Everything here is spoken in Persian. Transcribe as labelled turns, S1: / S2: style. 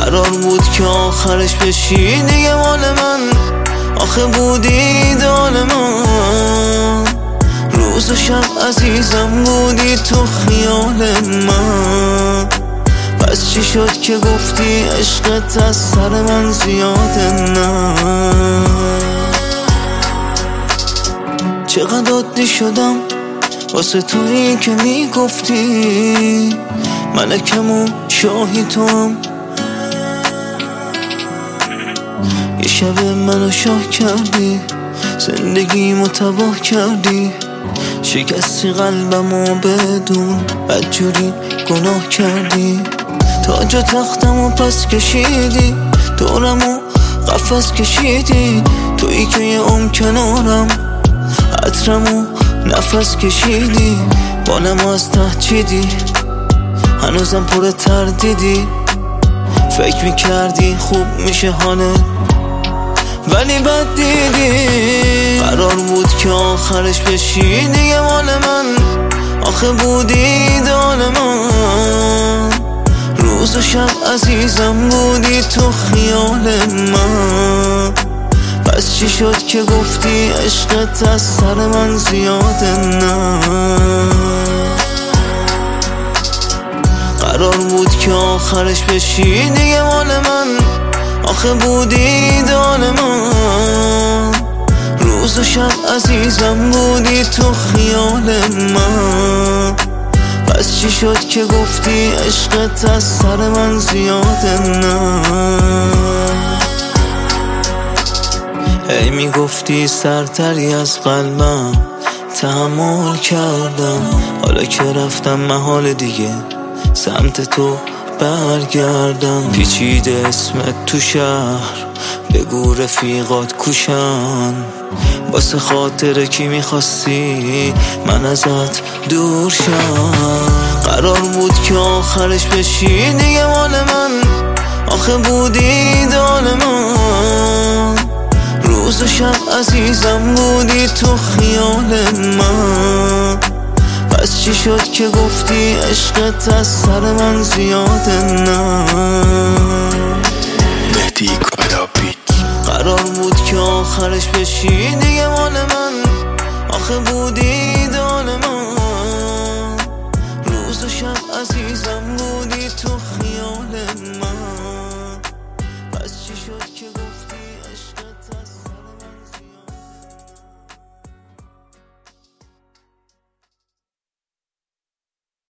S1: قرار بود که آخرش بشی دیگه مال من، آخه بودی ایدال من. روز و شب عزیزم بودی تو خیال من، پس چی شد که گفتی عشقت از سر من زیاده؟ نه چقدر عادی شدم واسه تویی که میگفتی ملکم و شاهی توام. یه شب منو شاه کردی، زندگیمو تباه کردی، شکستی قلبمو بدون بدجوری گناه کردی. تاج و تختمو پس کشیدی، دورمو قفس کشیدی، تویی که یه کنارم عطرمو نفس کشیدی. بالمو از ته چیدی، هنوزم پر تردیدی، فکر میکردی خوب میشه حالت ولی بد دیدی. قرار بود که آخرش بشی دیگه مال من، آخه بودی ایدال من. روز و شب عزیزم بودی تو خیال من، پس چی شد که گفتی عشقت از سر من زیاده؟ نه قرار بود که آخرش بشی دیگه مال من، آخه بودی ایدال من. روز و شب عزیزم بودی تو خیال من، پس چی شد که گفتی عشقت از سر من زیاده؟ نه هی میگفتی سرتری از قلبم، تحمل کردم، حالا که رفتم محال دیگه سمت تو برگردم. پیچیده اسمت تو شهر، بگو رفیقات کوشن، واسه خاطر کی میخواستی من ازت دور شم. قرار بود که آخرش بشی دیگه مال من، آخه بودی ایدال من. روز و شب عزیزم بودی تو خیال من، پس چی شد که گفتی عشقت از سر من زیاده؟ نه
S2: مهدی کالا بیت.
S1: قرار بود که آخرش بشی دیگه مال من، آخه بودی ایدال من. روز و شب عزیزم بودی تو خیال من، پس چی شد که